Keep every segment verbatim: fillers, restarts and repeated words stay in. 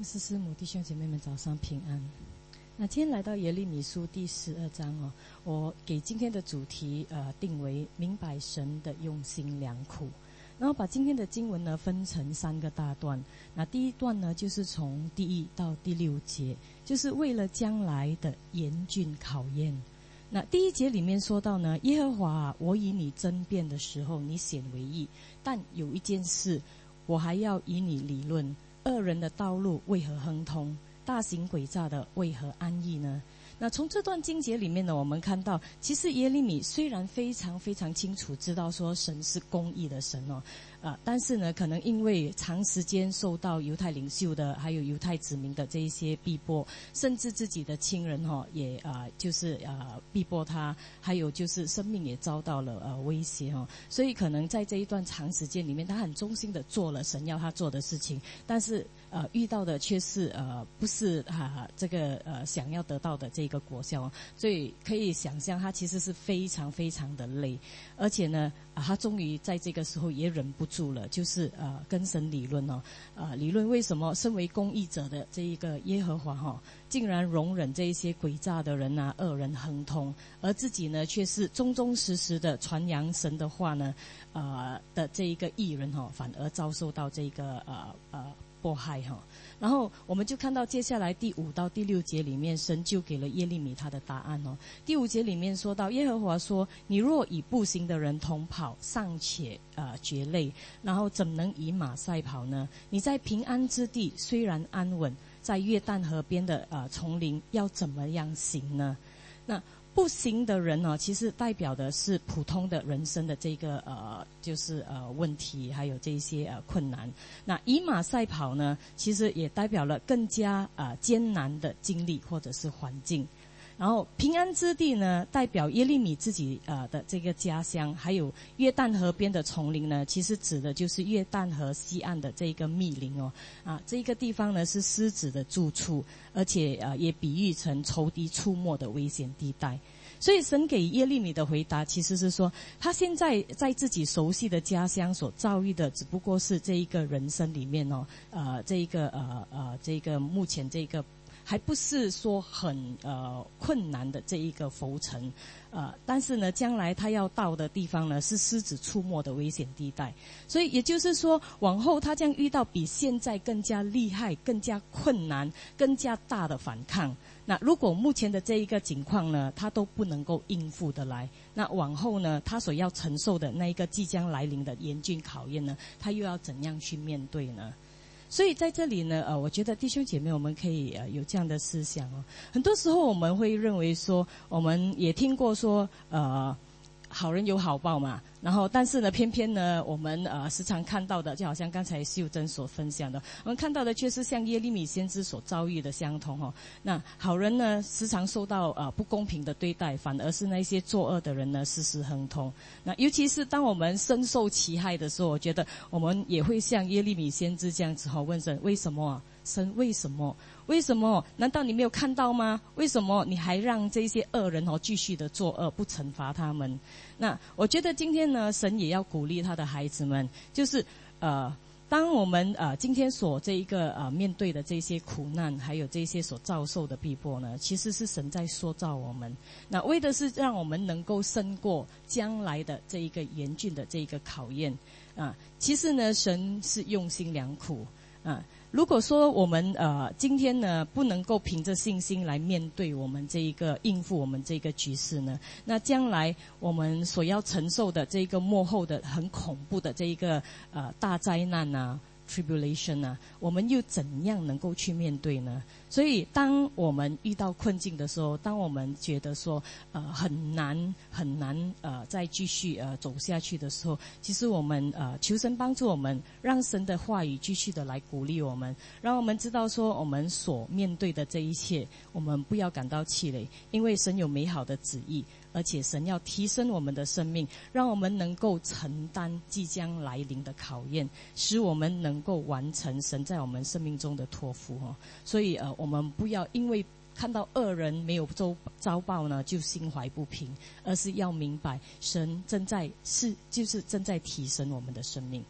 牧师师母弟兄姐妹们早上平安。那今天来到耶利米书第十二章哦，我给今天的主题呃定为明白神的用心良苦。然后把今天的经文呢分成三个大段。那第一段呢就是从第一到第六节，就是为了将来的严峻考验。那第一节里面说到呢，耶和华啊，我与你争辩的时候，你显为义，但有一件事，我还要与你理论：恶人的道路为何亨通？大行诡诈的为何安逸呢？那从这段经节里面呢，我们看到，其实耶利米虽然非常非常清楚知道说神是公义的神哦，呃，但是呢，可能因为长时间受到犹太领袖的还有犹太子民的这一些逼迫，甚至自己的亲人哈、哦、也啊、呃、就是啊、呃、逼迫他，还有就是生命也遭到了呃威胁哈、哦，所以可能在这一段长时间里面，他很忠心的做了神要他做的事情，但是呃遇到的却是呃不是哈、呃、这个呃想要得到的这个果效，所以可以想象他其实是非常非常的累，而且呢啊他终于在这个时候也忍不住了，就是呃跟神理论哦，呃理论为什么身为公义者的这一个耶和华哈、哦，竟然容忍这一些诡诈的人啊恶人亨通，而自己呢却是忠忠实实的传扬神的话呢呃的这一个义人哈、哦，反而遭受到这个呃呃迫害哈、哦。然后我们就看到接下来第五到第六节里面，神就给了耶利米他的答案哦。第五节里面说到，耶和华说：你若与步行的人同跑，尚且呃觉累，然后怎能以马赛跑呢？你在平安之地虽然安稳，在约旦河边的呃丛林要怎么样行呢？那步行的人呢、哦，其实代表的是普通的人生的这个呃，就是呃问题，还有这些呃困难。那以马赛跑呢，其实也代表了更加呃艰难的经历或者是环境。然后平安之地呢，代表耶利米自己呃的这个家乡，还有约旦河边的丛林呢，其实指的就是约旦河西岸的这个密林哦。啊，这个地方呢是狮子的住处，而且呃也比喻成仇敌出没的危险地带。所以神给耶利米的回答其实是说，他现在在自己熟悉的家乡所遭遇的，只不过是这一个人生里面哦，呃，这一个呃呃这个目前这个。还不是说很呃困难的这一个浮沉，呃，但是呢，将来他要到的地方呢是狮子出没的危险地带，所以也就是说，往后他将遇到比现在更加厉害、更加困难、更加大的反抗。那如果目前的这一个情况呢，他都不能够应付得来，那往后呢，他所要承受的那一个即将来临的严峻考验呢，他又要怎样去面对呢？所以在这里呢，呃，我觉得弟兄姐妹我们可以呃有这样的思想哦。很多时候我们会认为说，我们也听过说，呃，好人有好报嘛。然后，但是呢，偏偏呢，我们呃时常看到的，就好像刚才秀珍所分享的，我们看到的却是像耶利米先知所遭遇的相同哦。那好人呢，时常受到呃不公平的对待，反而是那些作恶的人呢，时时亨通。那尤其是当我们深受其害的时候，我觉得我们也会像耶利米先知这样子哈、哦，问神为什么啊？神为什么？为什么？难道你没有看到吗？为什么你还让这些恶人哦继续的作恶，不惩罚他们？那我觉得今天呢，神也要鼓励他的孩子们，就是呃，当我们呃今天所这一个呃面对的这些苦难，还有这些所遭受的逼迫呢，其实是神在塑造我们，那为的是让我们能够胜过将来的这一个严峻的这一个考验啊。其实呢，神是用心良苦啊。如果说我们呃今天呢不能够凭着信心来面对我们这一个应付我们这个局势呢，那将来我们所要承受的这一个幕后的很恐怖的这一个呃大灾难啊 tribulation 啊，我们又怎样能够去面对呢？所以当我们遇到困境的时候，当我们觉得说呃很难很难呃再继续呃走下去的时候，其实我们呃求神帮助我们，让神的话语继续的来鼓励我们，让我们知道说我们所面对的这一切，我们不要感到气馁，因为神有美好的旨意，而且神要提升我们的生命，让我们能够承担即将来临的考验，使我们能够完成神在我们生命中的托付哦。所以呃我们不要因为看到恶人没有遭遭报呢就心怀不平，而是要明白神正在是就是正在提升我们的生命。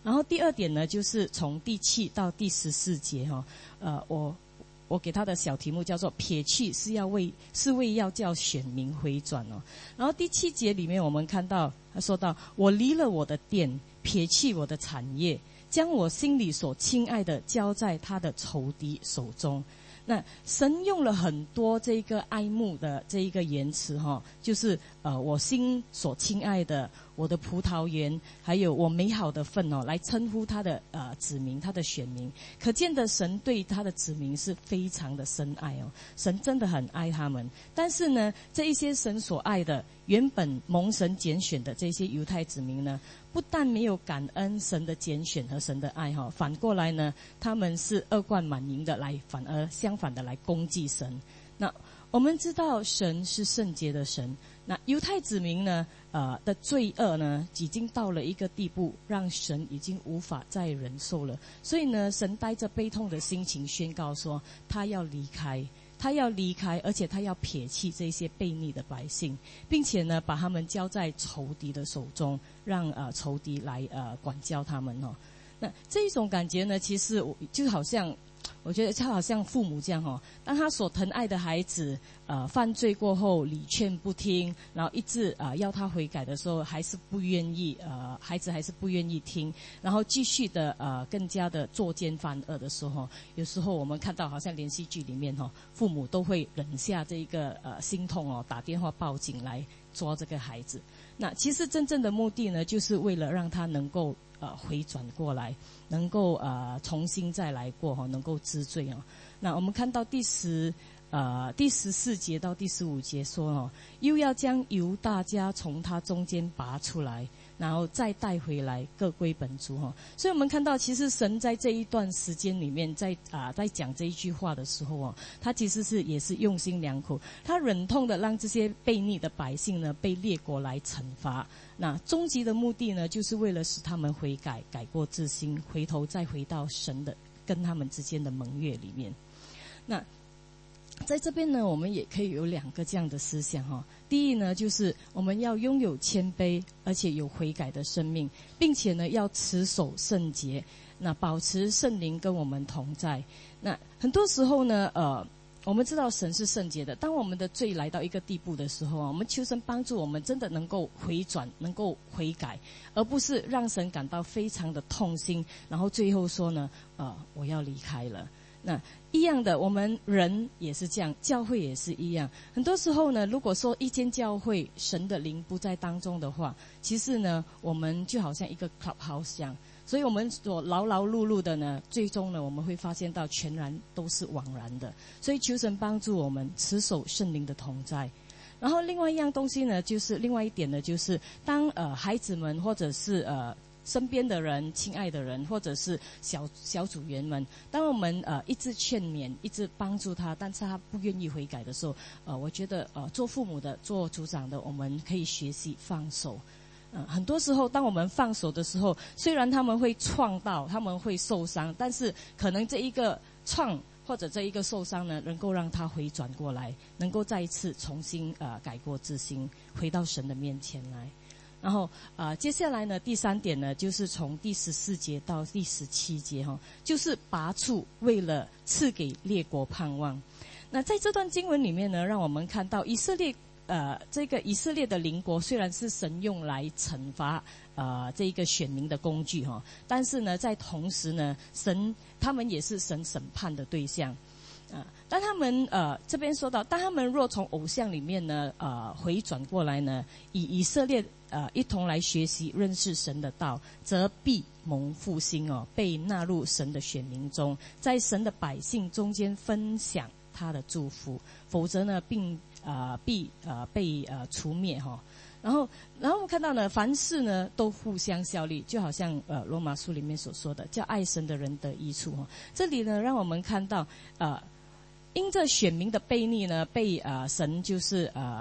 然后第二点呢，就是从第七到第十四节哈、哦，呃，我我给他的小题目叫做撇去是要为是为要叫选民回转哦。然后第七节里面我们看到他说到，我离了我的殿，撇去我的产业，将我心里所亲爱的交在他的仇敌手中。那神用了很多这个爱慕的这一个言辞哈、哦，就是呃我心所亲爱的，我的葡萄园，还有我美好的份哦，来称呼他的呃子民，他的选民。可见的神对他的子民是非常的深爱哦，神真的很爱他们。但是呢，这一些神所爱的，原本蒙神拣选的这些犹太子民呢，不但没有感恩神的拣选和神的爱哈，反过来呢，他们是恶贯满盈的来，反而相反的来攻击神。那我们知道神是圣洁的神，那犹太子民呢，呃的罪恶呢，已经到了一个地步，让神已经无法再忍受了。所以呢，神带着悲痛的心情宣告说，他要离开。他要离开，而且他要撇弃这些悖逆的百姓，并且呢，把他们交在仇敌的手中，让呃仇敌来呃管教他们哦。那这一种感觉呢，其实我就好像，我觉得就好像父母这样哦，当他所疼爱的孩子呃犯罪过后理劝不听，然后一直呃要他悔改的时候，还是不愿意呃孩子还是不愿意听，然后继续的呃更加的作奸犯恶的时候，有时候我们看到好像连续剧里面哈、哦，父母都会忍下这一个呃心痛哦，打电话报警来抓这个孩子。那其实真正的目的呢，就是为了让他能够呃回转过来，能够呃重新再来过哈，能够知罪啊。那我们看到第十呃第十四节到第十五节说哦，又要将犹大家从他中间拔出来，然后再带回来，各归本族哈。所以我们看到，其实神在这一段时间里面，在啊、呃、在讲这一句话的时候哦，他其实是也是用心良苦，他忍痛的让这些悖逆的百姓呢被列国来惩罚。那终极的目的呢，就是为了使他们悔改，改过自新，回头再回到神的跟他们之间的盟约里面。那在这边呢，我们也可以有两个这样的思想哈。第一呢，就是我们要拥有谦卑，而且有悔改的生命，并且呢，要持守圣洁，那保持圣灵跟我们同在。那很多时候呢，呃，我们知道神是圣洁的，当我们的罪来到一个地步的时候啊，我们求神帮助我们，真的能够回转，能够悔改，而不是让神感到非常的痛心，然后最后说呢，呃，我要离开了。那一样的，我们人也是这样，教会也是一样。很多时候呢，如果说一间教会神的灵不在当中的话，其实呢，我们就好像一个 clubhouse 这样，所以我们所劳劳碌碌的呢，最终呢，我们会发现到全然都是枉然的。所以求神帮助我们持守圣灵的同在。然后另外一样东西呢，就是另外一点呢，就是当呃孩子们或者是呃身边的人、亲爱的人，或者是小小组员们，当我们呃一直劝勉、一直帮助他，但是他不愿意悔改的时候，呃，我觉得呃做父母的、做组长的，我们可以学习放手。嗯、呃，很多时候，当我们放手的时候，虽然他们会撞到，他们会受伤，但是可能这一个撞或者这一个受伤呢，能够让他回转过来，能够再一次重新呃改过自新，回到神的面前来。然后呃，接下来呢，第三点呢，就是从第十四节到第十七节哈，就是拔出为了赐给列国盼望。那在这段经文里面呢，让我们看到以色列呃这个以色列的邻国虽然是神用来惩罚呃这一个选民的工具哈，但是呢，在同时呢，神他们也是神审判的对象。啊，当他们呃这边说到，当他们若从偶像里面呢呃回转过来呢，以以色列呃一同来学习认识神的道，则必蒙复兴哦，被纳入神的选民中，在神的百姓中间分享他的祝福，否则呢，并呃必呃被呃除灭哈、哦。然后，然后我们看到呢，凡事呢都互相效力，就好像呃罗马书里面所说的，叫爱神的人得益处哈、哦。这里呢，让我们看到呃。因着选民的悖逆呢，被呃神就是呃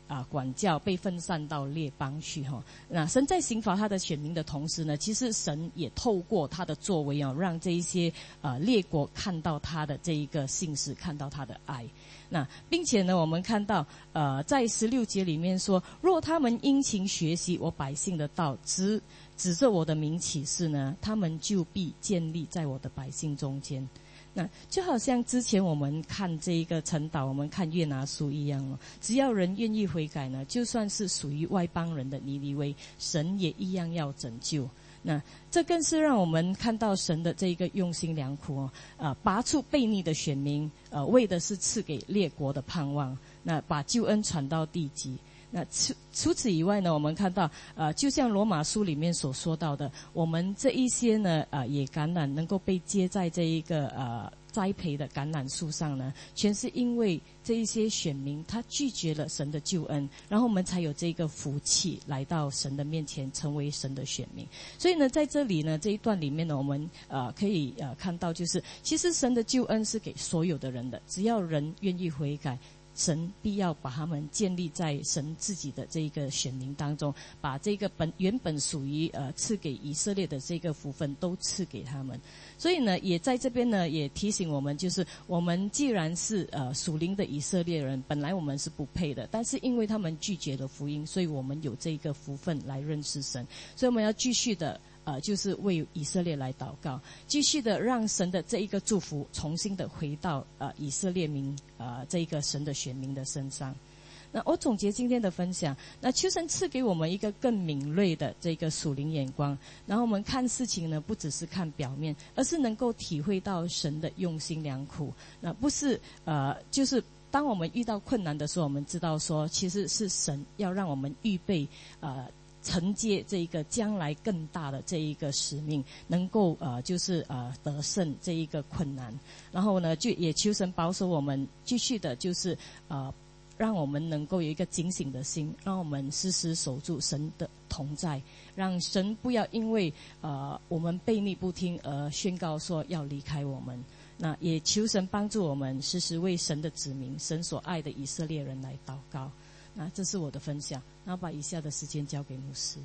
啊管教，被分散到列邦去哈。那神在刑罚他的选民的同时呢，其实神也透过他的作为啊，让这一些呃列国看到他的这一个信实，看到他的爱。那并且呢，我们看到呃在十六节里面说，若他们殷勤学习我百姓的道，指指着我的名起誓呢，他们就必建立在我的百姓中间。那就好像之前我们看这一个陈导，我们看约拿书一样哦，只要人愿意悔改呢，就算是属于外邦人的尼尼微，神也一样要拯救。那这更是让我们看到神的这一个用心良苦哦，呃，拔出悖逆的选民，呃，为的是赐给列国的盼望，那把救恩传到地极。那除除此以外呢，我们看到呃，就像罗马书里面所说到的，我们这一些呢呃野橄榄能够被接在这一个呃栽培的橄榄树上呢，全是因为这一些选民他拒绝了神的救恩，然后我们才有这个福气来到神的面前，成为神的选民。所以呢，在这里呢这一段里面呢，我们呃可以呃看到，就是其实神的救恩是给所有的人的，只要人愿意悔改，神必要把他们建立在神自己的这个选民当中，把这个本原本属于呃赐给以色列的这个福分都赐给他们。所以呢，也在这边呢也提醒我们，就是我们既然是呃属灵的以色列人，本来我们是不配的，但是因为他们拒绝了福音，所以我们有这个福分来认识神。所以我们要继续的呃，就是为以色列来祷告，继续的让神的这一个祝福重新的回到呃以色列民呃这一个神的选民的身上。那我总结今天的分享，那求神赐给我们一个更敏锐的这个属灵眼光，然后我们看事情呢，不只是看表面，而是能够体会到神的用心良苦。那不是呃，就是当我们遇到困难的时候，我们知道说，其实是神要让我们预备呃。承接这一个将来更大的这一个使命，能够呃就是呃得胜这一个困难，然后呢就也求神保守我们继续的就是呃让我们能够有一个警醒的心，让我们时时守住神的同在，让神不要因为呃我们悖逆不听而宣告说要离开我们。那也求神帮助我们时时为神的子民，神所爱的以色列人来祷告。那这是我的分享，然后把以下的时间交给牧师。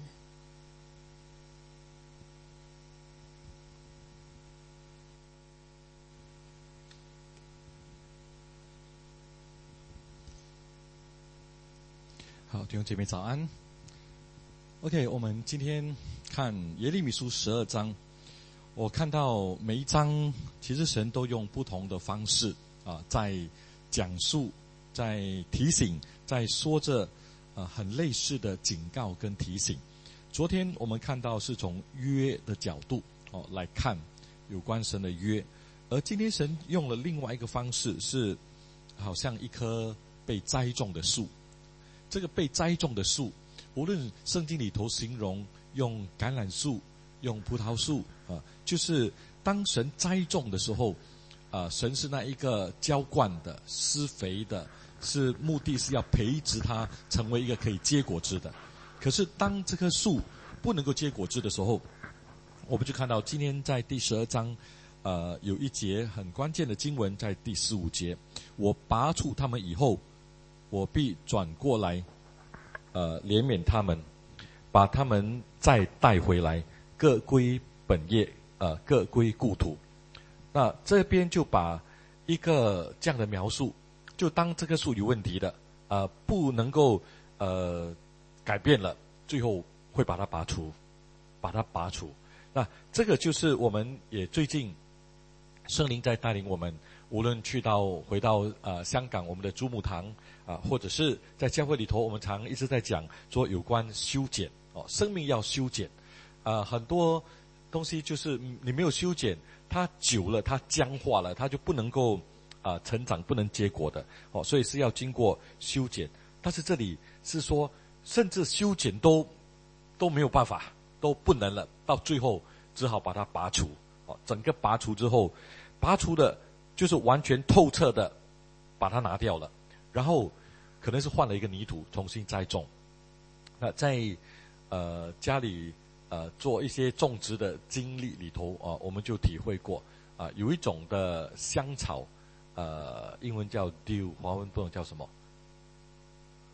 好，弟兄姐妹早安。OK， 我们今天看耶利米书十二章，我看到每一章其实神都用不同的方式啊，在讲述，在提醒，在说着呃，很类似的警告跟提醒。昨天我们看到是从约的角度哦来看有关神的约，而今天神用了另外一个方式，是好像一棵被栽种的树。这个被栽种的树，无论圣经里头形容用橄榄树、用葡萄树啊、呃，就是当神栽种的时候，啊、呃，神是那一个浇灌的、施肥的。是目的是要培植它成为一个可以结果子的。可是当这棵树不能够结果子的时候，我们就看到今天在第十二章呃有一节很关键的经文，在第十五节，我拔除他们以后，我必转过来呃怜悯他们，把他们再带回来，各归本业，呃各归故土。那这边就把一个这样的描述，就当这棵树有问题的，呃，不能够呃改变了，最后会把它拔除，把它拔除。那这个就是我们也最近圣灵在带领我们，无论去到回到呃香港我们的主母堂啊、呃，或者是在教会里头，我们常一直在讲说有关修剪哦，生命要修剪啊、呃，很多东西就是你没有修剪，它久了，它僵化了，它就不能够。啊、呃，成长不能结果的哦，所以是要经过修剪。但是这里是说，甚至修剪都都没有办法，都不能了，到最后只好把它拔除。哦，整个拔除之后，拔除的就是完全透彻的把它拿掉了，然后可能是换了一个泥土重新栽种。那在呃家里呃做一些种植的经历里头啊、呃，我们就体会过啊、呃，有一种的香草。呃，英文叫 dew， 华文不懂叫什么？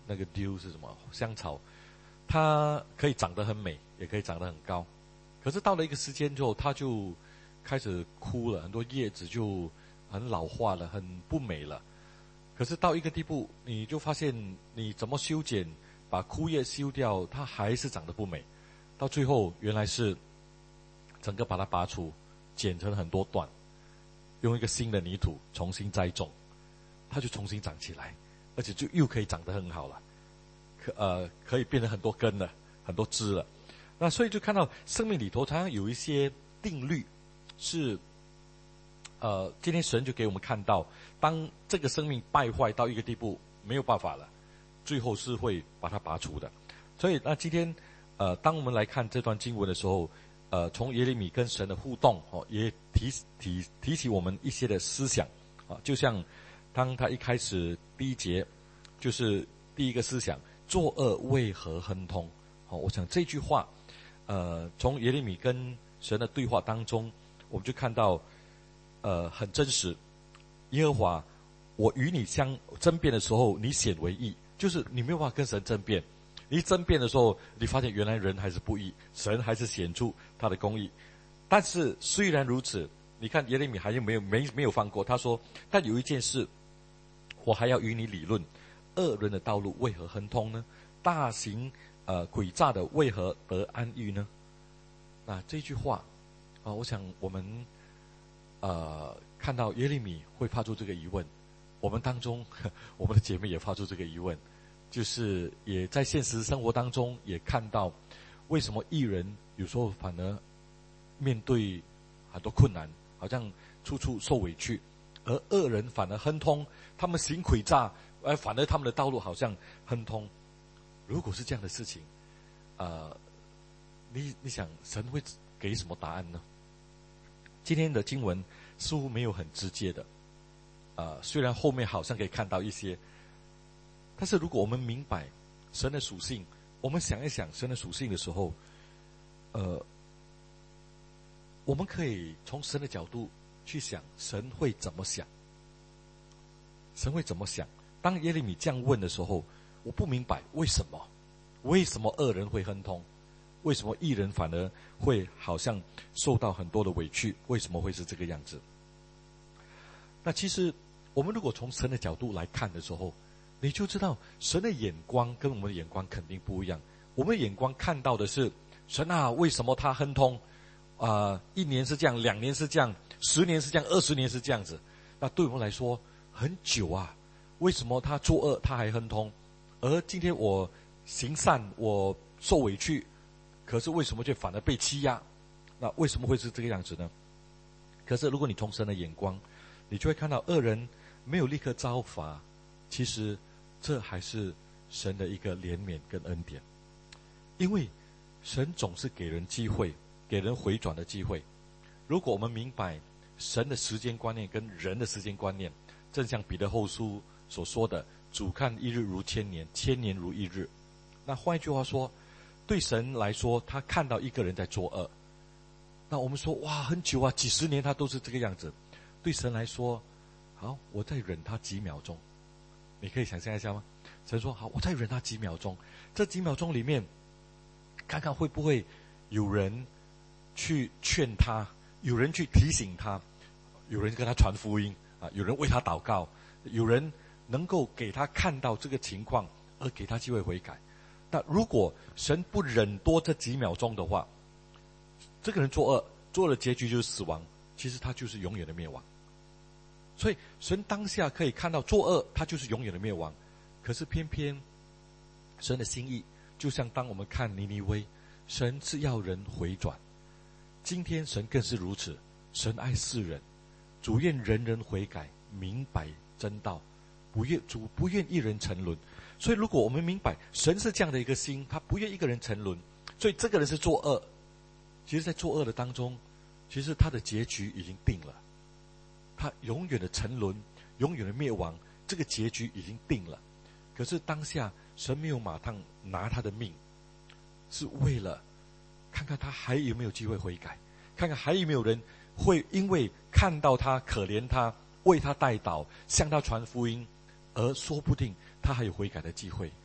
那个 dew 是什么？香草，它可以长得很美，也可以长得很高。可是到了一个时间之后，它就开始枯了，很多叶子就很老化了，很不美了。可是到一个地步，你就发现你怎么修剪，把枯叶修掉，它还是长得不美。到最后，原来是整个把它拔除，剪成很多段，用一个新的泥土重新栽种，它就重新长起来，而且就又可以长得很好了，可呃可以变成很多根了，很多枝了。那所以就看到生命里头常常有一些定律是，呃，今天神就给我们看到，当这个生命败坏到一个地步没有办法了，最后是会把它拔除的。所以那今天呃，当我们来看这段经文的时候，呃，从耶利米跟神的互动哦，也提提提起我们一些的思想啊，就像当他一开始第一节就是第一个思想，作恶为何亨通？好，我想这句话。呃，从耶利米跟神的对话当中，我们就看到，呃，很真实。耶和华，我与你相争辩的时候，你显为义，就是你没有办法跟神争辩。你一争辩的时候，你发现原来人还是不义，神还是显出他的公义。但是虽然如此，你看耶利米还是没有没没有放过，他说：但有一件事，我还要与你理论，恶人的道路为何亨通呢？大行呃，诡诈的为何得安逸呢？那这句话啊、呃，我想我们呃看到耶利米会发出这个疑问，我们当中我们的姐妹也发出这个疑问，就是也在现实生活当中也看到，为什么义人有时候反而面对很多困难，好像处处受委屈，而恶人反而亨通，他们行诡诈，而反而他们的道路好像亨通。如果是这样的事情，呃，你你想神会给什么答案呢？今天的经文似乎没有很直接的，呃，虽然后面好像可以看到一些，但是如果我们明白神的属性，我们想一想神的属性的时候，呃，我们可以从神的角度去想神会怎么想，神会怎么想？当耶利米这样问的时候，我不明白为什么，为什么恶人会亨通，为什么义人反而会好像受到很多的委屈，为什么会是这个样子？那其实我们如果从神的角度来看的时候，你就知道神的眼光跟我们的眼光肯定不一样。我们的眼光看到的是神啊，为什么他亨通啊、呃？一年是这样，两年是这样，十年是这样，二十年是这样子。那对我们来说很久啊，为什么他作恶他还亨通？而今天我行善，我受委屈，可是为什么却反而被欺压？那为什么会是这个样子呢？可是如果你从神的眼光，你就会看到恶人没有立刻遭罚，其实这还是神的一个怜悯跟恩典。因为神总是给人机会，给人回转的机会。如果我们明白神的时间观念跟人的时间观念，正像彼得后书所说的，主看一日如千年，千年如一日。那换一句话说，对神来说，他看到一个人在作恶，那我们说哇，很久啊，几十年他都是这个样子。对神来说，好，我再忍他几秒钟。你可以想象一下吗？神说好，我再忍他几秒钟，这几秒钟里面，看看会不会有人去劝他，有人去提醒他，有人跟他传福音啊，有人为他祷告，有人能够给他看到这个情况，而给他机会悔改。那如果神不忍多这几秒钟的话，这个人作恶，作恶的结局就是死亡，其实他就是永远的灭亡。所以神当下可以看到作恶，他就是永远的灭亡。可是偏偏神的心意，就像当我们看尼尼微，神是要人回转。今天神更是如此，神爱世人，主愿人人悔改，明白真道，不愿主不愿一人沉沦。所以如果我们明白神是这样的一个心，他不愿一个人沉沦，所以这个人是作恶，其实在作恶的当中，其实他的结局已经定了，他永远的沉沦，永远的灭亡，这个结局已经定了。可是当下神没有马上拿他的命，是为了看看他还有没有机会悔改，看看还有没有人会因为看到他可怜他，为他代祷，向他传福音，而说不定他还有悔改的机会。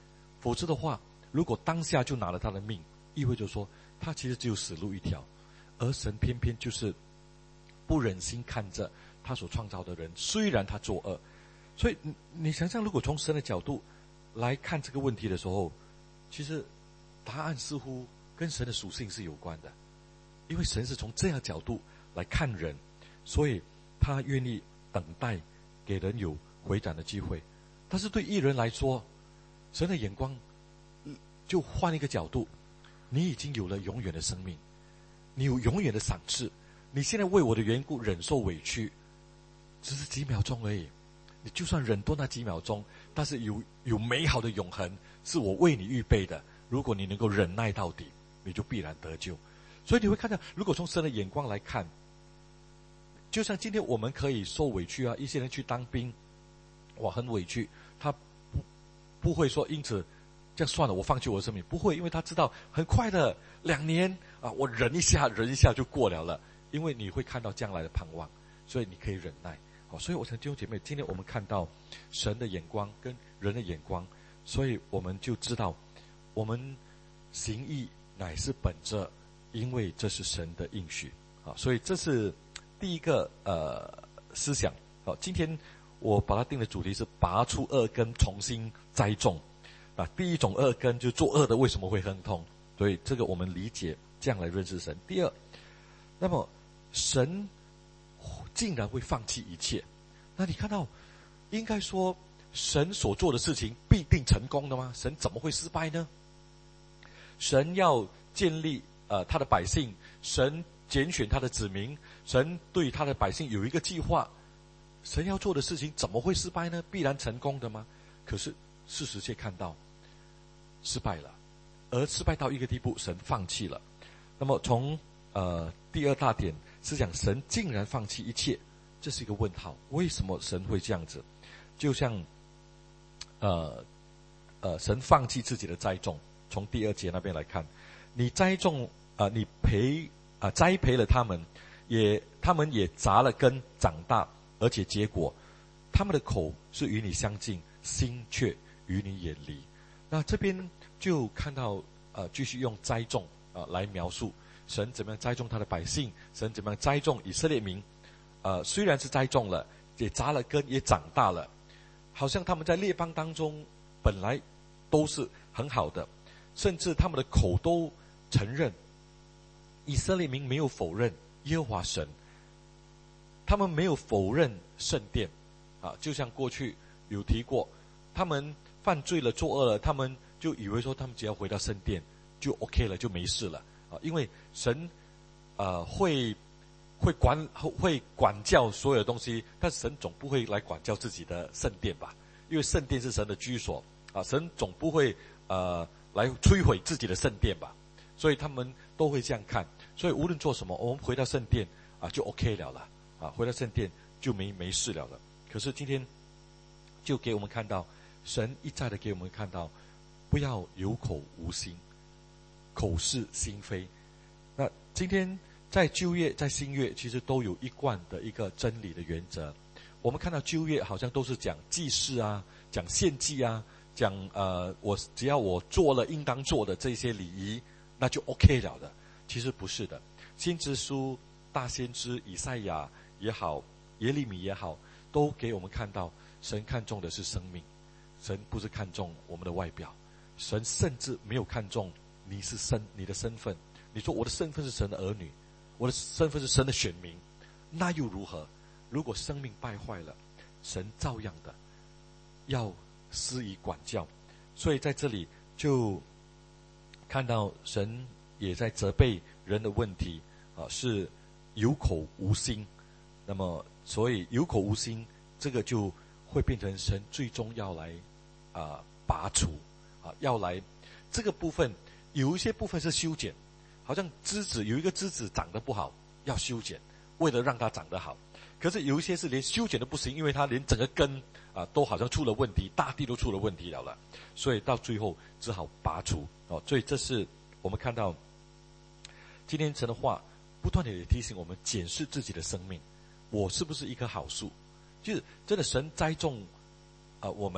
否则的话，如果当下就拿了他的命，意味着说他其实只有死路一条。而神偏偏就是不忍心看着他所创造的人，虽然他作恶。所以你你想想，如果从神的角度来看这个问题的时候，其实答案似乎跟神的属性是有关的。因为神是从这样角度来看人，所以他愿意等待给人有回转的机会。但是对义人来说，神的眼光就换一个角度，你已经有了永远的生命，你有永远的赏赐，你现在为我的缘故忍受委屈，只是几秒钟而已，你就算忍多那几秒钟，但是有有美好的永恒是我为你预备的。如果你能够忍耐到底，你就必然得救。所以你会看到，如果从神的眼光来看，就像今天我们可以受委屈啊，一些人去当兵，哇，很委屈，他不不会说因此这样算了，我放弃我的生命，不会，因为他知道很快的两年啊，我忍一下忍一下就过了了，因为你会看到将来的盼望，所以你可以忍耐。好，所以我想弟兄姐妹，今天我们看到神的眼光跟人的眼光，所以我们就知道我们行义乃是本着因为这是神的应许啊，所以这是第一个呃思想。好，今天我把它定的主题是拔出恶根，重新栽种。啊，第一种恶根就是作恶的为什么会亨通，所以这个我们理解这样来认识神。第二，那么神竟然会放弃一切，那你看到应该说神所做的事情必定成功的吗？神怎么会失败呢？神要建立呃他的百姓，神拣选他的子民，神对他的百姓有一个计划，神要做的事情怎么会失败呢？必然成功的吗？可是事实却看到失败了，而失败到一个地步，神放弃了。那么从呃第二大点是讲神竟然放弃一切，这是一个问号，为什么神会这样子？就像呃呃神放弃自己的栽种，从第二节那边来看，你栽种啊、呃，你培啊、呃、栽培了他们，也他们也扎了根长大，而且结果，他们的口是与你相近，心却与你远离。那这边就看到呃继续用栽种啊、呃、来描述神怎么样栽种他的百姓，神怎么样栽种以色列民。呃虽然是栽种了，也扎了根，也长大了，好像他们在列邦当中本来都是很好的，甚至他们的口都承认以色列民没有否认耶和华神，他们没有否认圣殿啊，就像过去有提过，他们犯罪了作恶了，他们就以为说他们只要回到圣殿就 OK 了，就没事了啊，因为神呃会会管会管教所有的东西，但神总不会来管教自己的圣殿吧，因为圣殿是神的居所啊，神总不会呃来摧毁自己的圣殿吧，所以他们都会这样看，所以无论做什么，我们回到圣殿啊就 OK 了了啊，回到圣殿就没没事了了。可是今天就给我们看到，神一再的给我们看到，不要有口无心，口是心非。那今天在旧约在新约其实都有一贯的一个真理的原则。我们看到旧约好像都是讲祭祀啊，讲献祭啊，讲呃我只要我做了应当做的这些礼仪，那就 OK 了的。其实不是的，先知书、大先知以赛亚也好，耶利米也好，都给我们看到神看重的是生命，神不是看重我们的外表，神甚至没有看重你是身你的身份。你说我的身份是神的儿女，我的身份是神的选民，那又如何？如果生命败坏了，神照样的要施以管教。所以在这里就看到神也在责备人的问题啊，是有口无心。那么所以有口无心，这个就会变成神最终要来啊拔除啊，要来这个部分有一些部分是修剪，好像枝子有一个枝子长得不好，要修剪，为了让它长得好。可是有一些是连修剪都不行，因为它连整个根啊都好像出了问题，大地都出了问题了了，所以到最后只好拔除哦。所以这是我们看到今天神的话不断的也提醒我们检视自己的生命，我是不是一棵好树？就是真的神栽种啊、呃、我们，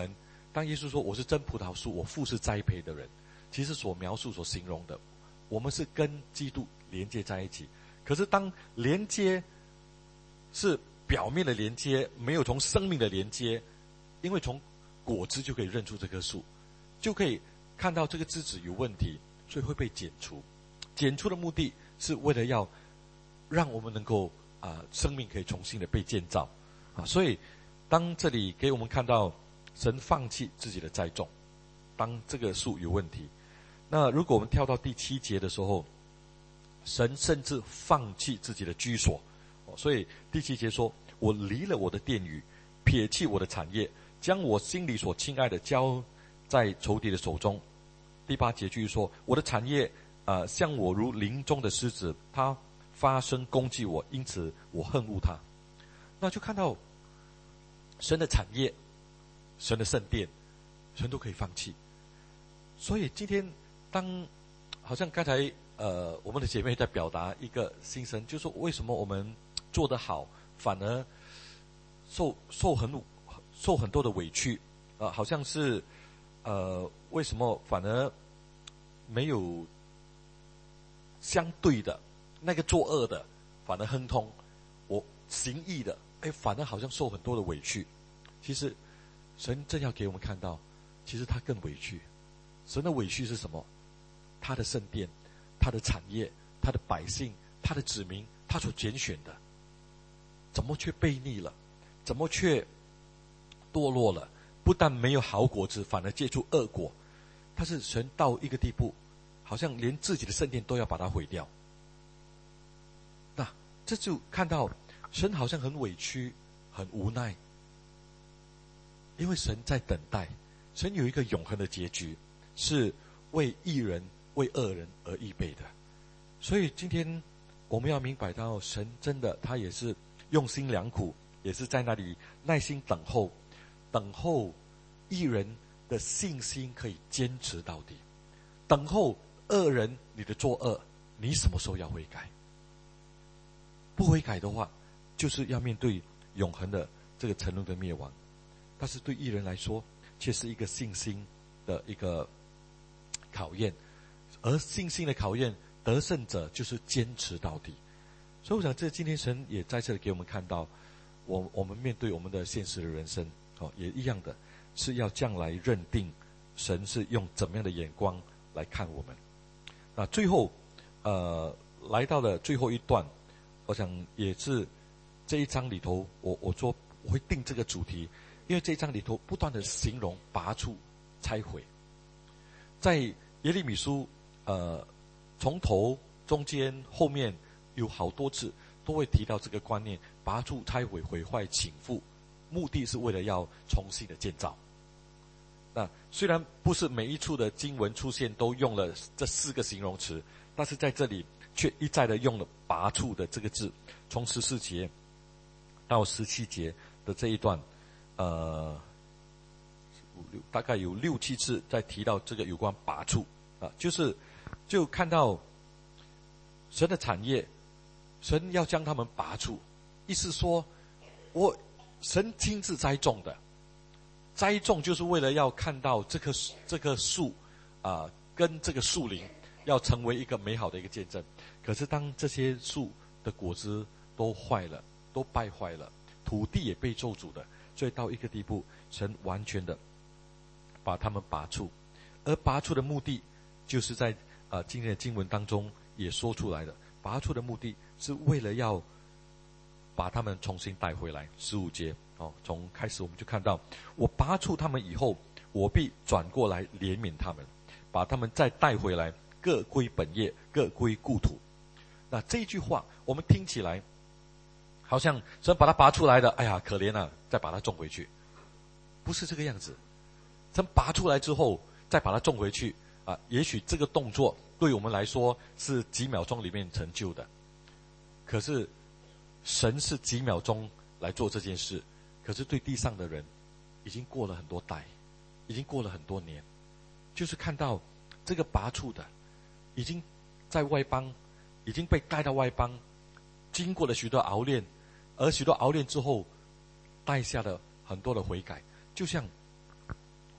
当耶稣说我是真葡萄树，我父是栽培的人，其实所描述所形容的，我们是跟基督连接在一起。可是当连接是表面的连接，没有从生命的连接，因为从果子就可以认出这棵树，就可以看到这个枝子有问题，所以会被剪除。剪除的目的是为了要让我们能够啊、呃，生命可以重新的被建造啊。所以当这里给我们看到神放弃自己的栽种，当这个树有问题，那如果我们跳到第七节的时候，神甚至放弃自己的居所。所以第七节说，我离了我的殿宇，撇弃我的产业，将我心里所亲爱的交在仇敌的手中。第八节继续说，我的产业呃，像我如林中的狮子，他发声攻击我，因此我恨恶他。那就看到神的产业，神的圣殿，神都可以放弃。所以今天当好像刚才呃我们的姐妹在表达一个心声，就是说为什么我们做得好，反而受受很受很多的委屈，呃，好像是呃为什么反而没有相对的那个作恶的反而亨通，我行义的哎反而好像受很多的委屈。其实神正要给我们看到，其实他更委屈。神的委屈是什么？他的圣殿，他的产业，他的百姓，他的子民，他所拣选的，怎么却悖逆了？怎么却堕落了？不但没有好果子，反而结出恶果。但是神到一个地步，好像连自己的圣殿都要把它毁掉。那这就看到神好像很委屈，很无奈，因为神在等待，神有一个永恒的结局，是为义人为恶人而预备的。所以今天我们要明白到，神真的他也是用心良苦，也是在那里耐心等候，等候义人的信心可以坚持到底，等候恶人你的作恶，你什么时候要悔改？不悔改的话，就是要面对永恒的这个沉沦的灭亡。但是对义人来说，却是一个信心的一个考验，而信心的考验，得胜者就是坚持到底。所以我想，这今天神也在这里给我们看到，我我们面对我们的现实的人生，哦，也一样的，是要将来认定神是用怎么样的眼光来看我们。那最后，呃，来到了最后一段，我想也是这一章里头，我我说我会定这个主题，因为这一章里头不断的形容拔出、拆毁，在耶利米书，呃，从头、中间、后面有好多次都会提到这个观念：拔出、拆毁、毁坏、倾覆，目的是为了要重新的建造。那虽然不是每一处的经文出现都用了这四个形容词，但是在这里却一再的用了拔出的这个字，从十四节到十七节的这一段，呃，大概有六七次在提到这个有关拔出啊，就是就看到神的产业，神要将他们拔出，意思说，我神亲自栽种的。栽种就是为了要看到这棵这棵树啊、呃，跟这个树林要成为一个美好的一个见证。可是当这些树的果子都坏了，都败坏了，土地也被咒诅的，所以到一个地步，神完全的把他们拔出。而拔出的目的，就是在呃今天的经文当中也说出来的，拔出的目的是为了要把他们重新带回来。十五节。哦，从开始我们就看到，我拔出他们以后，我必转过来怜悯他们，把他们再带回来，各归本业，各归故土。那这一句话，我们听起来好像神把他拔出来的，哎呀，可怜啊，再把他种回去，不是这个样子。神拔出来之后，再把他种回去啊，也许这个动作对我们来说是几秒钟里面成就的，可是神是几秒钟来做这件事。可是对地上的人，已经过了很多代，已经过了很多年，就是看到这个拔出的，已经在外邦，已经被带到外邦，经过了许多熬炼，而许多熬炼之后，带下了很多的悔改。就像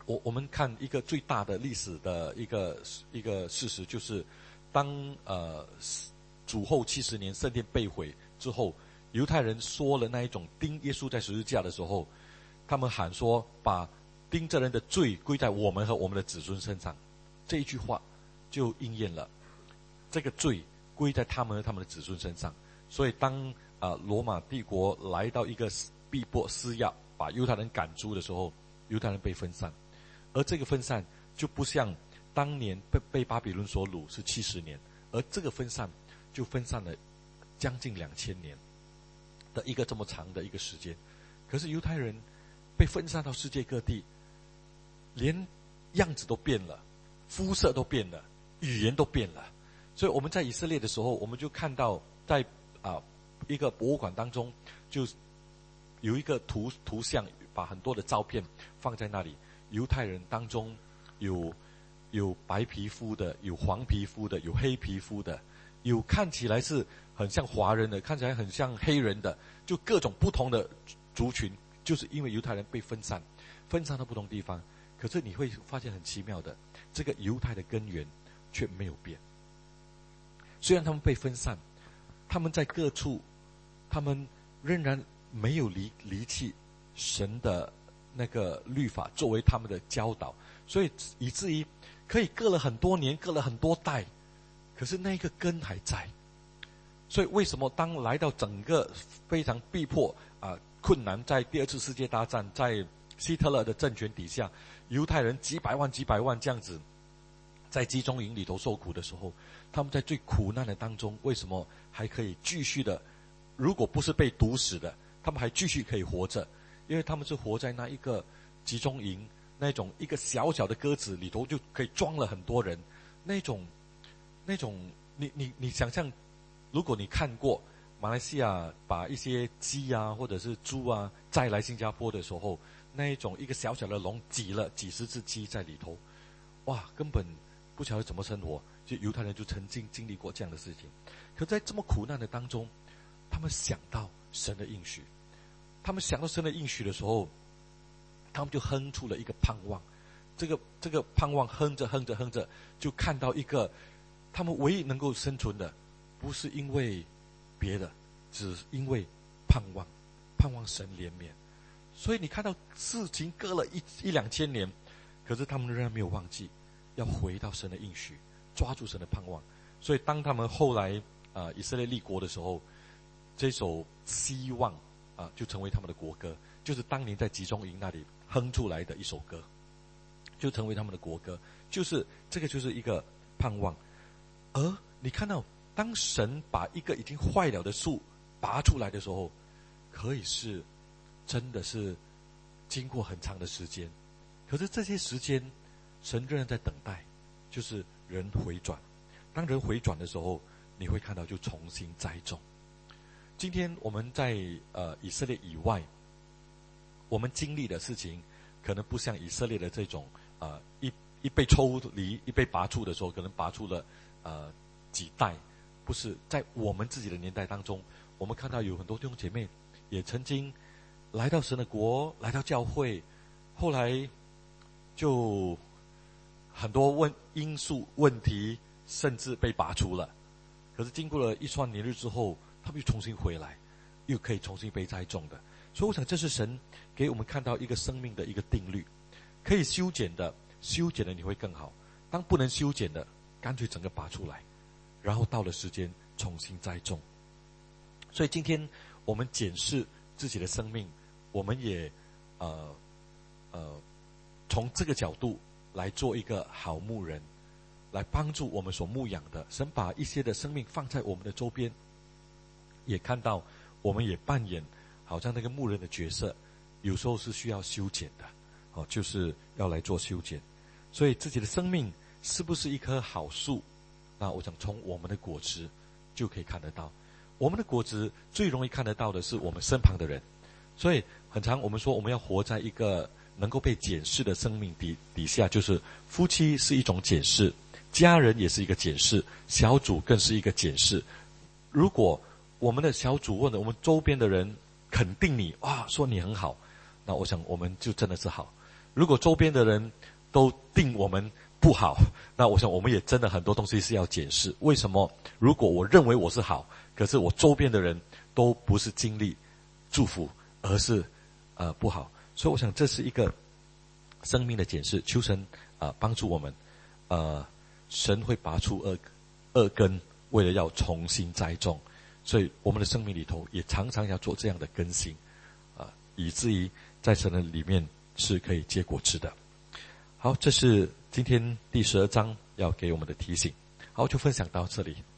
我我们看一个最大的历史的一个一个事实，就是当呃主后七十年圣殿被毁之后，犹太人说了那一种钉耶稣在十字架的时候，他们喊说把钉这人的罪归在我们和我们的子孙身上，这一句话就应验了，这个罪归在他们和他们的子孙身上。所以当啊、呃、罗马帝国来到一个逼迫施压，把犹太人赶出的时候，犹太人被分散，而这个分散就不像当年被被巴比伦所掳是七十年，而这个分散就分散了将近两千年的一个这么长的一个时间。可是犹太人被分散到世界各地，连样子都变了，肤色都变了，语言都变了。所以我们在以色列的时候，我们就看到在啊、呃、一个博物馆当中，就有一个图图像，把很多的照片放在那里。犹太人当中有有白皮肤的，有黄皮肤的，有黑皮肤的，有看起来是很像华人的，看起来很像黑人的，就各种不同的族群。就是因为犹太人被分散，分散到不同地方，可是你会发现很奇妙的，这个犹太的根源却没有变。虽然他们被分散，他们在各处，他们仍然没有离离弃神的那个律法作为他们的教导，所以以至于可以隔了很多年，隔了很多代，可是那个根还在。所以为什么当来到整个非常逼迫啊、呃、困难，在第二次世界大战，在希特勒的政权底下，犹太人几百万几百万这样子在集中营里头受苦的时候，他们在最苦难的当中，为什么还可以继续的，如果不是被毒死的，他们还继续可以活着？因为他们是活在那一个集中营，那种一个小小的鸽子里头就可以装了很多人，那种那种你你你想象，如果你看过马来西亚把一些鸡啊或者是猪啊载来新加坡的时候，那一种一个小小的笼挤了几十只鸡在里头，哇，根本不晓得怎么生活。就犹太人就曾经经历过这样的事情。可在这么苦难的当中，他们想到神的应许，他们想到神的应许的时候，他们就哼出了一个盼望。这个这个盼望哼着哼着哼着，就看到一个他们唯一能够生存的，不是因为别的，只因为盼望，盼望神怜悯。所以你看到事情隔了一一两千年，可是他们仍然没有忘记要回到神的应许，抓住神的盼望。所以当他们后来啊、呃、以色列立国的时候，这首希望啊、呃、就成为他们的国歌，就是当年在集中营那里哼出来的一首歌，就成为他们的国歌。就是这个就是一个盼望。而你看到当神把一个已经坏了的树拔出来的时候，可以是真的是经过很长的时间，可是这些时间神仍然在等待，就是人回转。当人回转的时候，你会看到就重新栽种。今天我们在呃以色列以外，我们经历的事情可能不像以色列的这种呃一一被抽离一被拔出的时候，可能拔出了呃几代。不是在我们自己的年代当中，我们看到有很多弟兄姐妹也曾经来到神的国，来到教会，后来就很多问因素问题，甚至被拔出了。可是经过了一串年日之后，他们又重新回来，又可以重新被栽种的。所以我想这是神给我们看到一个生命的一个定律，可以修剪的修剪的你会更好，当不能修剪的干脆整个拔出来，然后到了时间重新栽种。所以今天我们检视自己的生命，我们也呃呃从这个角度来做一个好牧人，来帮助我们所牧养的。神把一些的生命放在我们的周边，也看到我们也扮演好像那个牧人的角色，有时候是需要修剪的，哦，就是要来做修剪。所以自己的生命是不是一棵好树，那我想从我们的果子就可以看得到。我们的果子最容易看得到的是我们身旁的人。所以很常我们说我们要活在一个能够被检视的生命底底下，就是夫妻是一种检视，家人也是一个检视，小组更是一个检视。如果我们的小组或者我们周边的人肯定你，哇，说你很好，那我想我们就真的是好。 如果周边的人都定我们不好，那我想我们也真的很多东西是要检视。为什么如果我认为我是好，可是我周边的人都不是经历祝福，而是呃不好？所以我想这是一个生命的检视，求神啊、呃、帮助我们。呃，神会拔出恶恶根，为了要重新栽种，所以我们的生命里头也常常要做这样的更新啊、呃，以至于在神的里面是可以结果子的。好，这是今天第十二章要给我们的提醒。好，就分享到这里。